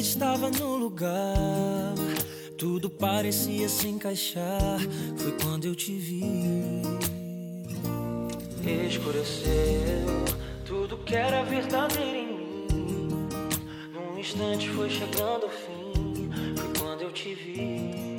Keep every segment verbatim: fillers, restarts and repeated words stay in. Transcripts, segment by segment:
estava no lugar, tudo parecia se encaixar. Foi quando eu te vi. Escureceu tudo que era verdadeiro em mim. Num instante foi chegando ao fim. Foi quando eu te vi.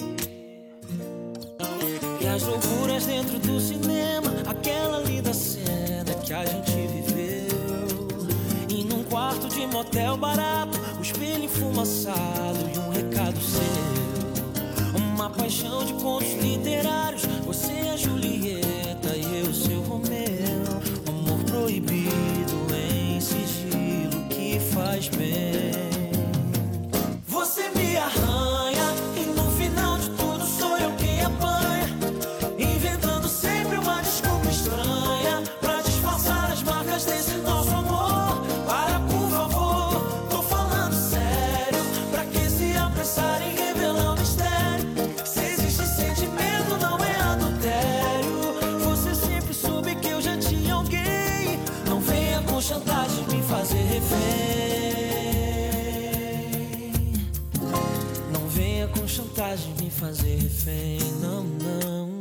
E as loucuras dentro do cinema, aquela linda cena que a gente viveu. E num quarto de motel barato, o espelho enfumaçado e um recado seu. Uma paixão de contos literários, você é a Julieta e eu seu Romeu. Um amor proibido em sigilo que faz bem. Você me arranha e no final de tudo sou eu quem apanha, inventando sempre uma desculpa estranha pra disfarçar as marcas desse nosso amor. Para, por favor, tô falando sério. Pra que se apressar em revelar o mistério? Se existe sentimento, não é adultério. Você sempre soube que eu já tinha alguém. Não venha com chantagem me fazer refém. Não venha com chantagem me fazer refém. Não, não.